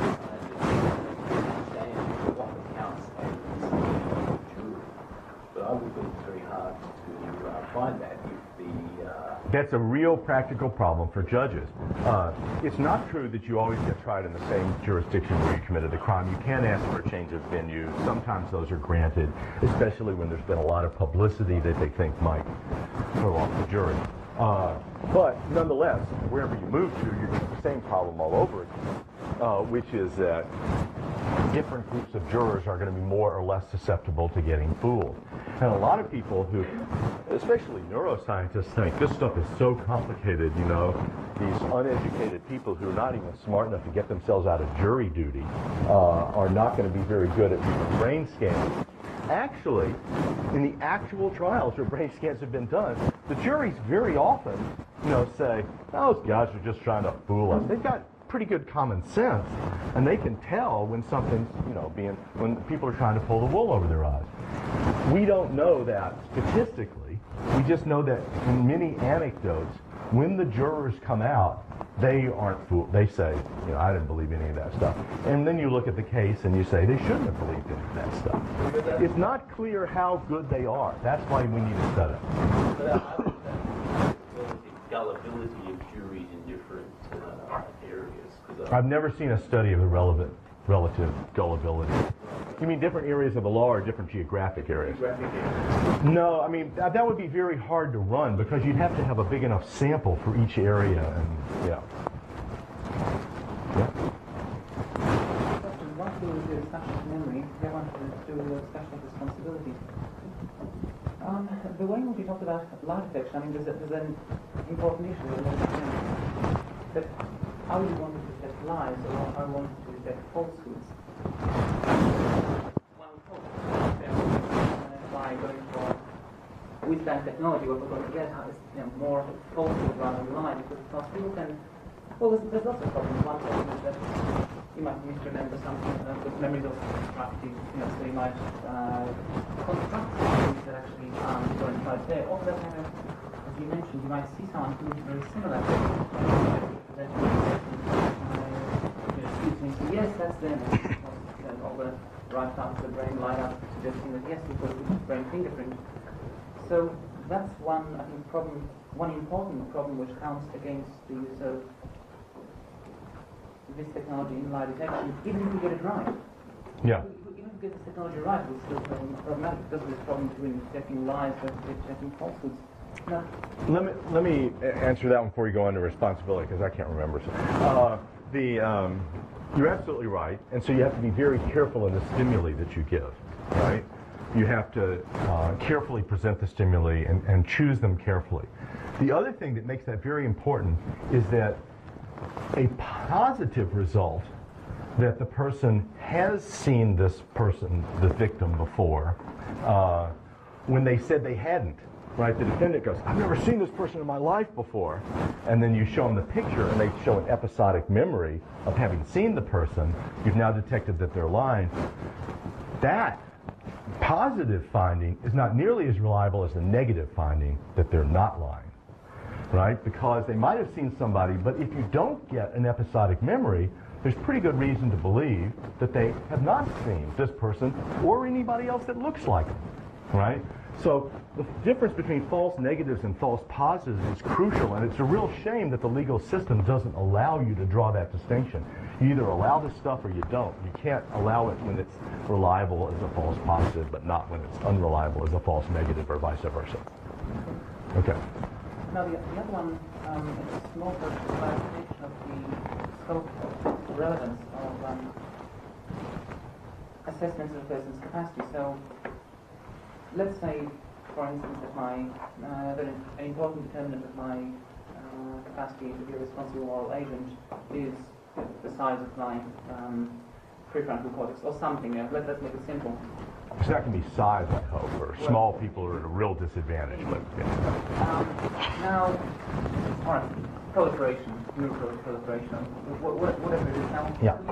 what counts as jury. But I would think it's very hard to find that if the That's a real practical problem for judges. It's not true that you always get tried in the same jurisdiction where you committed the crime. You can ask for a change of venue. Sometimes those are granted, especially when there's been a lot of publicity that they think might throw off the jury. But nonetheless, wherever you move to, you're getting the same problem all over again, which is that different groups of jurors are going to be more or less susceptible to getting fooled. And a lot of people who, especially neuroscientists, think this stuff is so complicated, you know, these uneducated people who are not even smart enough to get themselves out of jury duty are not going to be very good at doing brain scans. Actually, in the actual trials where brain scans have been done, the juries very often, say, those guys are just trying to fool us. They've got pretty good common sense, and they can tell when something's, when people are trying to pull the wool over their eyes. We don't know that statistically. We just know that in many anecdotes, when the jurors come out, they aren't fooled. They say, I didn't believe any of that stuff. And then you look at the case and you say, they shouldn't have believed any of that stuff. It's not clear how good they are. That's why we need to study. Gullibility of juries in different areas. I've never seen a study of the relative gullibility. You mean different areas of the law or different geographic areas? No, I mean, that would be very hard to run because you'd have to have a big enough sample for each area. And yeah. discussion of memory, I wanted to do a discussion of responsibility. The way in which we talked about lie detection, I mean, there's an important issue that how you want to detect lies or how you want to detect falsehoods. One thought by going for with that technology, what we're going to get is more falsehood rather than lie, because people can. Well, there's lots of problems. One problem is that you might misremember something with memories of strategies, so you might construct things that actually aren't going right there. Or that kind of, as you mentioned, you might see someone who is very similar to you. Yes, that's them. All the right parts of the brain light up, suggesting that yes, you've got a good brain fingerprint. So that's one, I think, problem. One important problem which counts against the use of this technology in lie detection, even if we get it right. Yeah. Even if we get this technology right, we're still problematic because of this problem between detecting lies versus detecting falsehoods. No. Let me answer that one before you go into responsibility, because I can't remember. You're absolutely right, and so you have to be very careful in the stimuli that you give, right? You have to carefully present the stimuli and choose them carefully. The other thing that makes that very important is that a positive result that the person has seen this person, the victim, before, when they said they hadn't, right? The defendant goes, I've never seen this person in my life before. And then you show them the picture and they show an episodic memory of having seen the person. You've now detected that they're lying. That positive finding is not nearly as reliable as the negative finding that they're not lying. Right? Because they might have seen somebody, but if you don't get an episodic memory, there's pretty good reason to believe that they have not seen this person or anybody else that looks like them. Right? So the difference between false negatives and false positives is crucial, and it's a real shame that the legal system doesn't allow you to draw that distinction. You either allow this stuff or you don't. You can't allow it when it's reliable as a false positive, but not when it's unreliable as a false negative, or vice versa. Okay. Now the other one is more for clarification of the scope of relevance of assessments of a person's capacity. So let's say, for instance, that an important determinant of my capacity to be a responsible moral agent is the size of my prefrontal cortex, or something. Let's make it simple. It's not going to be size, I hope, or small people are at a real disadvantage. But now, all right, proliferation, neuroproliferation, whatever it is now. Yeah.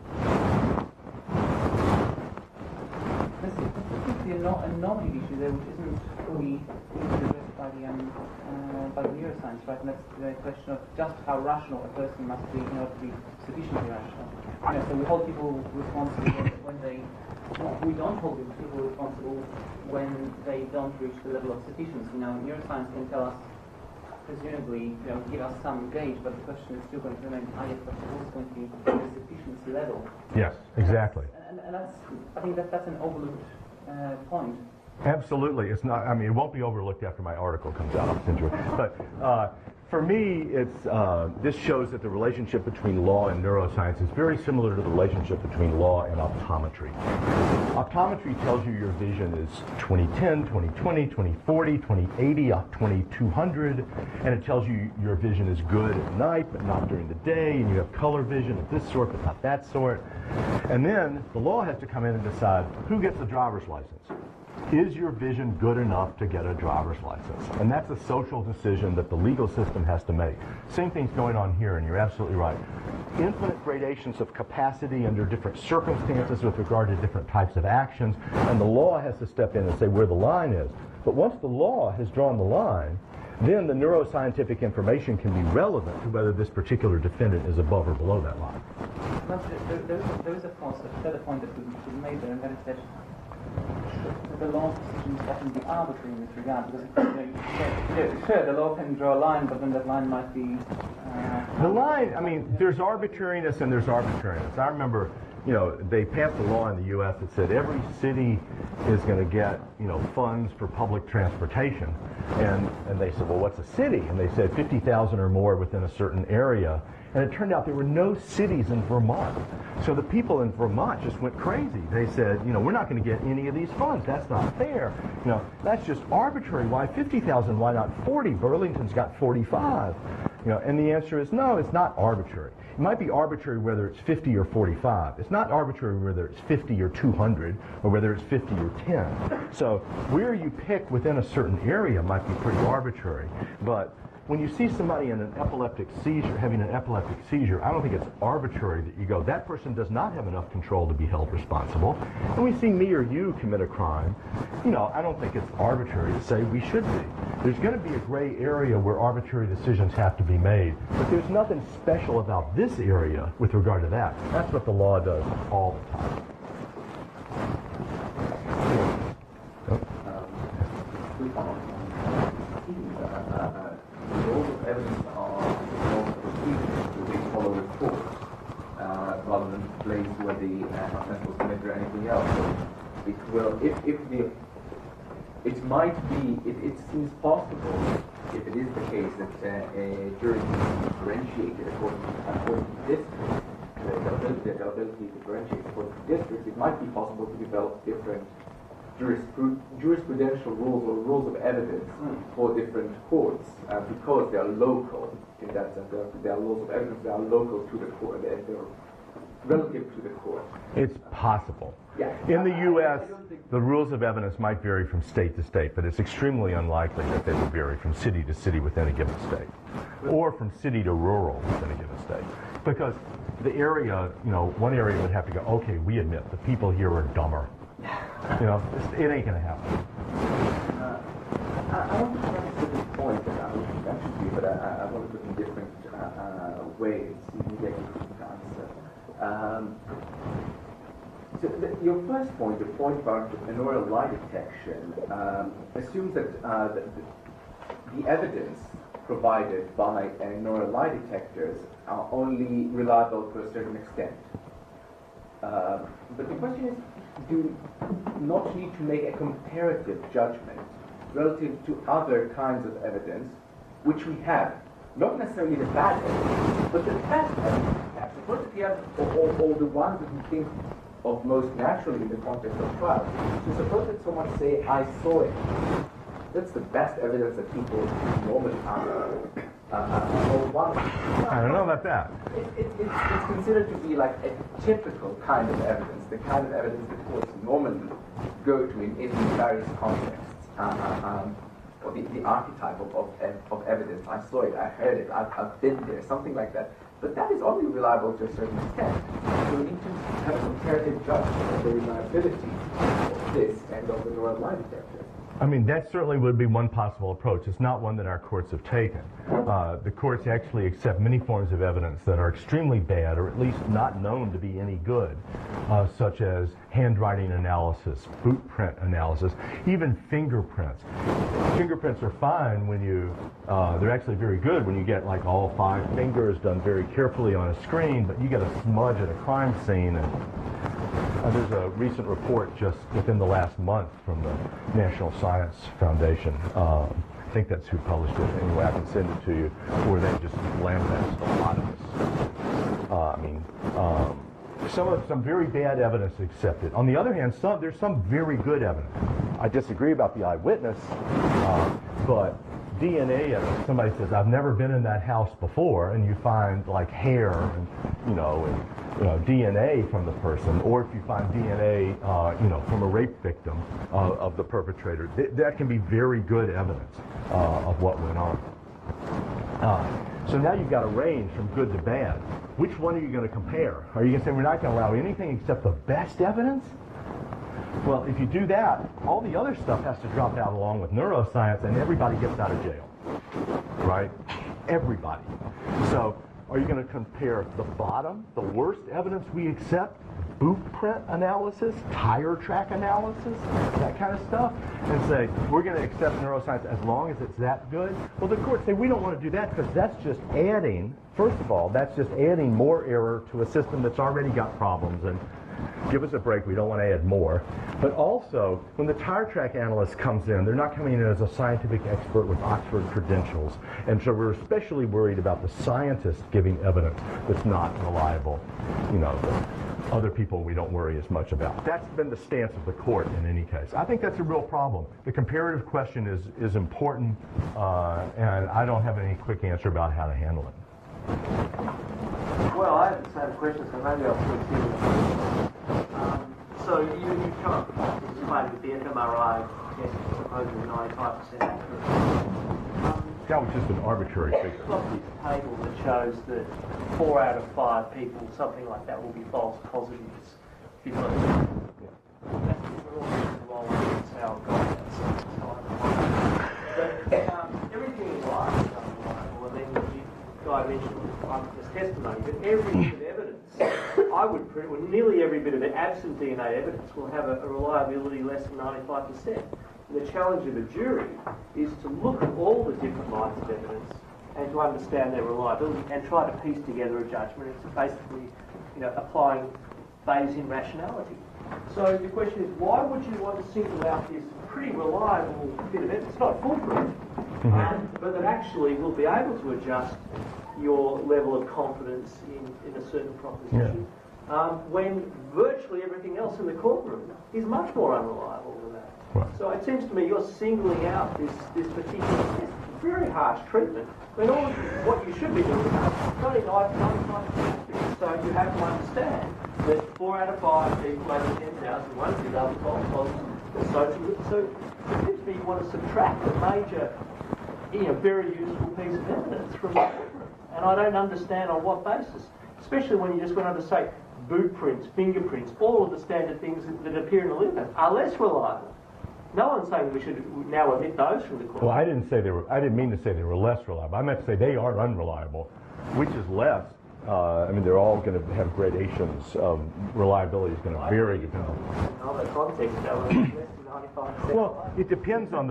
This seems to be a normative issue there, which isn't fully addressed by the neuroscience, right? And that's the question of just how rational a person must be in order to be sufficiently rational. So we hold people responsible when they. We don't hold people responsible when they don't reach the level of sufficiency. Now, neuroscience can tell us, presumably, give us some gauge, but the question is still going to remain higher, but what's going to be the sufficiency level? Yes, exactly. And that's, I think that's an overlooked point. Absolutely. It's not, I mean, it won't be overlooked after my article comes out. I'll send you it. But for me, this shows that the relationship between law and neuroscience is very similar to the relationship between law and optometry. Optometry tells you your vision is 2010, 2020, 2040, 2080, 2200, and it tells you your vision is good at night but not during the day, and you have color vision of this sort but not that sort. And then the law has to come in and decide who gets a driver's license. Is your vision good enough to get a driver's license? And that's a social decision that the legal system has to make. Same thing's going on here, and you're absolutely right. Infinite gradations of capacity under different circumstances with regard to different types of actions, and the law has to step in and say where the line is. But once the law has drawn the line, then the neuroscientific information can be relevant to whether this particular defendant is above or below that line. Well, there is, of course, a further point that we made there, and that is that the law's decisions often be arbitrary in this regard, because sure, the law can draw a line, but then that line might be... The line, I mean, there's arbitrariness and there's arbitrariness. I remember, they passed a law in the U.S. that said every city is going to get, funds for public transportation. And they said, well, what's a city? And they said 50,000 or more within a certain area. And it turned out there were no cities in Vermont. So the people in Vermont just went crazy. They said, we're not going to get any of these funds. That's not fair. That's just arbitrary. Why 50,000? Why not 40? Burlington's got 45. And the answer is no, it's not arbitrary. It might be arbitrary whether it's 50 or 45. It's not arbitrary whether it's 50 or 200 or whether it's 50 or 10. So where you pick within a certain area might be pretty arbitrary. But when you see somebody in an epileptic seizure, having an epileptic seizure, I don't think it's arbitrary that you go, that person does not have enough control to be held responsible. And we see me or you commit a crime, I don't think it's arbitrary to say we should be. There's going to be a gray area where arbitrary decisions have to be made, but there's nothing special about this area with regard to that. That's what the law does all the time. The rules of evidence are laws of procedure, so they follow the court, rather than the place where the offense was committed or anything else. So it will, it seems possible, if it is the case that a jury is differentiated according to districts, the ability to differentiate according to districts, it might be possible to develop different jurisprudential rules or rules of evidence for different courts because they are local in that sense. They are laws of evidence, they are local to the court, they're relative to the court. It's possible. Yeah. In the U.S., the rules of evidence might vary from state to state, but it's extremely unlikely that they will vary from city to city within a given state, or from city to rural within a given state. Because the area, one area would have to go, okay, we admit the people here are dumber. It ain't going to happen. I want to try to put this point that I was mentioned to you, but I want to put it in different ways. Maybe I can answer. So your first point, the point about binaural lie detection, assumes that the evidence provided by binaural lie detectors are only reliable to a certain extent. But the question is, do you not need to make a comparative judgment relative to other kinds of evidence, which we have? Not necessarily the bad evidence, but the best evidence we have. Suppose that we have all the ones that we think of most naturally in the context of trial. So suppose that someone say, I saw it. That's the best evidence that people normally have. I don't know about that. It's considered to be like a typical kind of evidence, the kind of evidence that courts normally go to in various contexts. Or the archetype of evidence. I saw it, I heard it, I've been there, something like that. But that is only reliable to a certain extent. So we need to have a comparative judgment of the reliability of this and of the binaural lie detector. I mean, that certainly would be one possible approach. It's not one that our courts have taken. The courts actually accept many forms of evidence that are extremely bad, or at least not known to be any good, such as handwriting analysis, footprint analysis, even fingerprints. Fingerprints are fine when they're actually very good when you get like all 5 fingers done very carefully on a screen, but you get a smudge at a crime scene. And there's a recent report just within the last month from the National Science Foundation. I think that's who published it. Anyway, I can send it to you, where they just lambast a lot of this. Some very bad evidence accepted. On the other hand, there's some very good evidence. I disagree about the eyewitness, but DNA evidence. Somebody says, I've never been in that house before, and you find like hair and DNA from the person, or if you find DNA from a rape victim of the perpetrator, that can be very good evidence of what went on. So now you've got a range from good to bad. Which one are you going to compare? Are you going to say we're not going to allow anything except the best evidence? Well, if you do that, all the other stuff has to drop out along with neuroscience, and everybody gets out of jail, right? Everybody. So are you going to compare the bottom, the worst evidence we accept, boot print analysis, tire track analysis, that kind of stuff, and say, we're going to accept neuroscience as long as it's that good. Well, the courts say, we don't want to do that because that's just adding, first of all, that's just adding more error to a system that's already got problems, and give us a break, we don't want to add more. But also, when the tire track analyst comes in, they're not coming in as a scientific expert with Oxford credentials. And so we're especially worried about the scientists giving evidence that's not reliable. You know, the other people we don't worry as much about. That's been the stance of the court in any case. I think that's a real problem. The comparative question is important, and I don't have any quick answer about how to handle it. Well, I have the same question, so maybe I'll switch in. So you come up with that the fMRI test is supposedly 95% accurate. That was just an arbitrary figure. You've got this table that shows that 4 out of 5 people, something like that, will be false positives. Because that's how it goes. But everything in life is unreliable. And then you guy mentioned this testimony, but every bit of evidence, I would predict, well, nearly every bit of absent DNA evidence will have a reliability less than 95%. And the challenge of a jury is to look at all the different lines of evidence and to understand their reliability and try to piece together a judgment. It's basically, applying Bayesian rationality. So the question is, why would you want to single out this pretty reliable bit of evidence? It's not foolproof, but that actually will be able to adjust your level of confidence in a certain proposition, when virtually everything else in the courtroom is much more unreliable than that. Right. So it seems to me you're singling out this particular test. Very harsh treatment. I mean, all what you should be doing is 99%. So you have to understand that 4 out of 5 people over 10,000 won't be double false positives. So it seems to me you want to subtract a major, very useful piece of evidence from the courtroom. And I don't understand on what basis, especially when you just went on to say boot prints, fingerprints, all of the standard things that appear in the litmus are less reliable. No one's saying we should now omit those from the court. Well, I didn't mean to say they were less reliable. I meant to say they are unreliable, which is less. They're all going to have gradations of reliability is going to vary depending on. In other contexts, though, it's less than 95%. Well, it depends on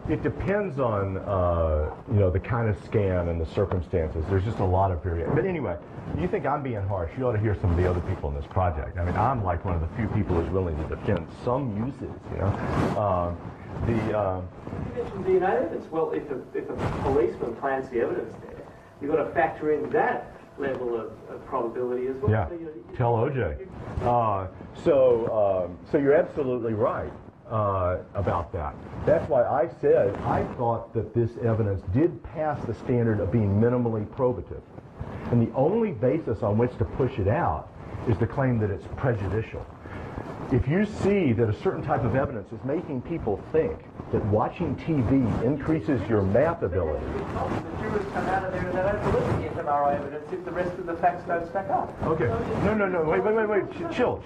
the kind of scan and the circumstances. There's just a lot of variation. But anyway, you think I'm being harsh? You ought to hear some of the other people in this project. I mean, I'm like one of the few people who's willing to defend some uses. You mentioned DNA evidence. Well, if a policeman plants the evidence there, you've got to factor in that level of probability as well. Yeah. Tell OJ. So you're absolutely right about that. That's why I said I thought that this evidence did pass the standard of being minimally probative. And the only basis on which to push it out is the claim that it's prejudicial. If you see that a certain type of evidence is making people think that watching TV increases your math ability. The jurors come out of there and they don't believe the fMRI evidence if the rest of the facts don't stack up. Okay. No. Wait. Chill.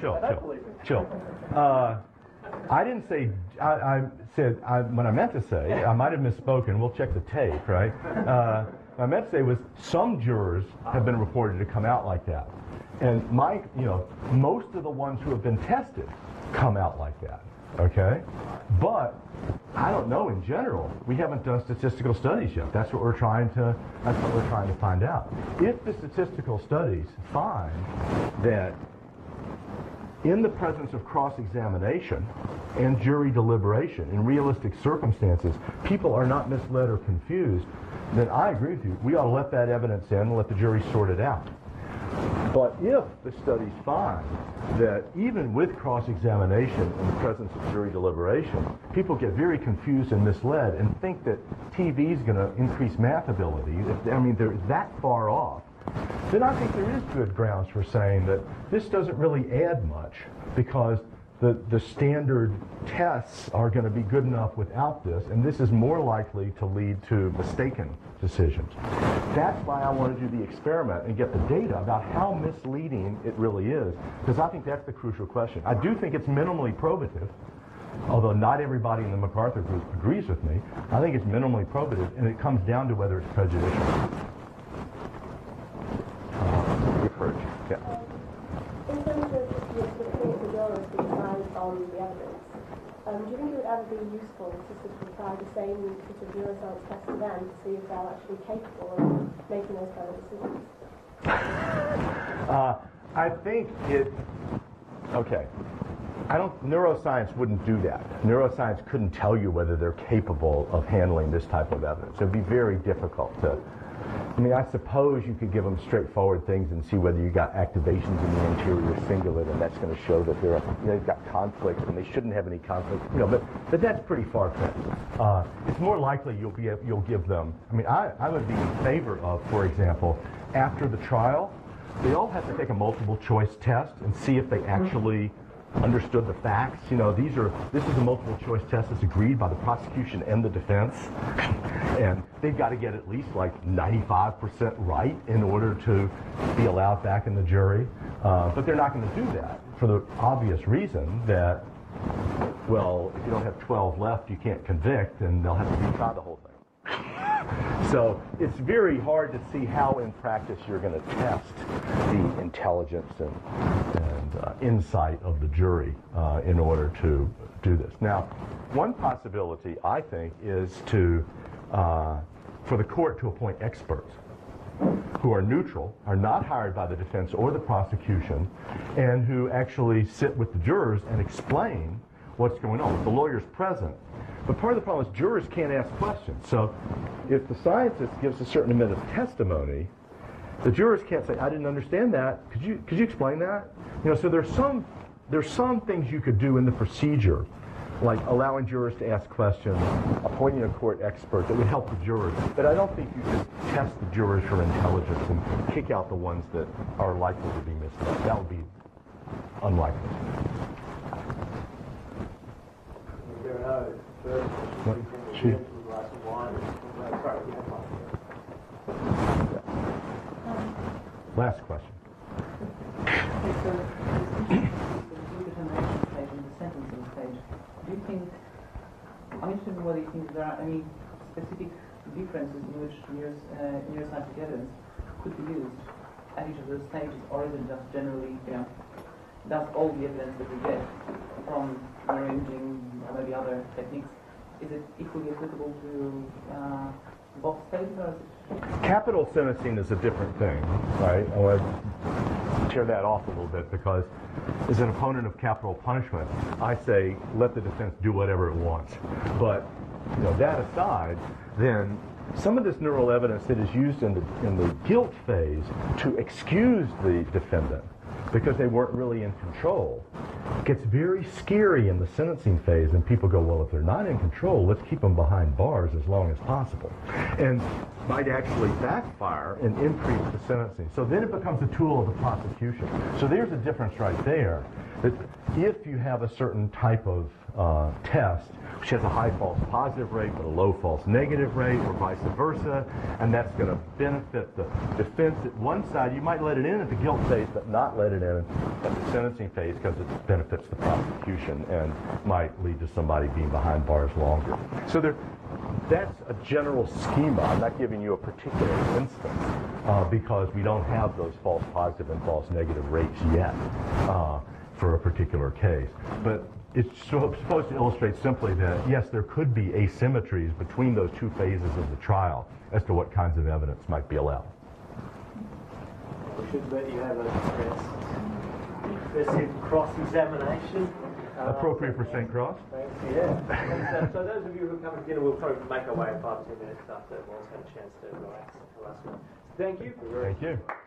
I didn't say, I said, what I meant to say, I might have misspoken, we'll check the tape, right? What I meant to say was some jurors have been reported to come out like that. And most of the ones who have been tested come out like that, okay? But I don't know in general. We haven't done statistical studies yet. That's what we're trying to find out. If the statistical studies find that in the presence of cross-examination and jury deliberation in realistic circumstances, people are not misled or confused, then I agree with you. We ought to let that evidence in and let the jury sort it out. But if the studies find that even with cross-examination in the presence of jury deliberation, people get very confused and misled and think that TV is going to increase math ability, they're that far off, then I think there is good grounds for saying that this doesn't really add much because the standard tests are going to be good enough without this, and this is more likely to lead to mistaken decisions. That's why I want to do the experiment and get the data about how misleading it really is, because I think that's the crucial question. I do think it's minimally probative, although not everybody in the MacArthur group agrees with me. I think it's minimally probative, and it comes down to whether it's prejudicial. We've heard you. Yeah. In terms of jurors to decide on the evidence. Do you think it would ever be useful to sort of apply the same sort of neuroscience test to them to see if they're actually capable of making those kind of decisions? I think okay. Neuroscience wouldn't do that. Neuroscience couldn't tell you whether they're capable of handling this type of evidence. It would be very difficult to, I suppose you could give them straightforward things and see whether you got activations in the anterior cingulate, and that's going to show that they've got conflicts, and they shouldn't have any conflicts. But that's pretty far-fetched. It's more likely you'll give them. I would be in favor of, for example, after the trial, they all have to take a multiple choice test and see if they actually understood the facts. This is a multiple choice test that's agreed by the prosecution and the defense, and they've got to get at least like 95% right in order to be allowed back in the jury. But they're not going to do that for the obvious reason that, well, if you don't have 12 left, you can't convict, and they'll have to retry the whole thing. So it's very hard to see how in practice you're going to test the intelligence and insight of the jury in order to do this. Now, one possibility, I think, is for the court to appoint experts who are neutral, are not hired by the defense or the prosecution, and who actually sit with the jurors and explain what's going on with the lawyers present. But part of the problem is jurors can't ask questions. So if the scientist gives a certain amount of testimony, the jurors can't say, I didn't understand that. Could you explain that? So there's some things you could do in the procedure, like allowing jurors to ask questions, appointing a court expert that would help the jurors. But I don't think you just test the jurors for intelligence and kick out the ones that are likely to be misled. That would be unlikely. There are no further questions. Last question. Okay, so the determination stage and the sentencing stage, do you think, I'm interested in whether you think there are any specific differences in which neuroscientific evidence could be used at each of those stages, or is it just generally, does all the evidence that we get from neuroimaging or maybe other techniques, is it equally applicable to both stages, or is it? Capital sentencing is a different thing, right? I want to tear that off a little bit because as an opponent of capital punishment, I say let the defense do whatever it wants. But that aside, then some of this neural evidence that is used in the guilt phase to excuse the defendant because they weren't really in control gets very scary in the sentencing phase, and people go, well, if they're not in control, let's keep them behind bars as long as possible, and might actually backfire and increase the sentencing. So then it becomes a tool of the prosecution. So there's a difference right there, that if you have a certain type of test which has a high false positive rate but a low false negative rate, or vice versa, and that's going to benefit the defense at one side, you might let it in at the guilt phase but not let it in at the sentencing phase because it benefits the prosecution and might lead to somebody being behind bars longer. So that's a general schema. I'm not giving you a particular instance because we don't have those false positive and false negative rates yet for a particular case. But it's supposed to illustrate simply that, yes, there could be asymmetries between those two phases of the trial as to what kinds of evidence might be allowed. We should let you have a impressive cross-examination. Appropriate for St. Cross? Thanks, yeah. So those of you who come to dinner, we'll probably make our way in 5 or 10 minutes after everyone's had a chance to relax and relax. Thank you. Thank you.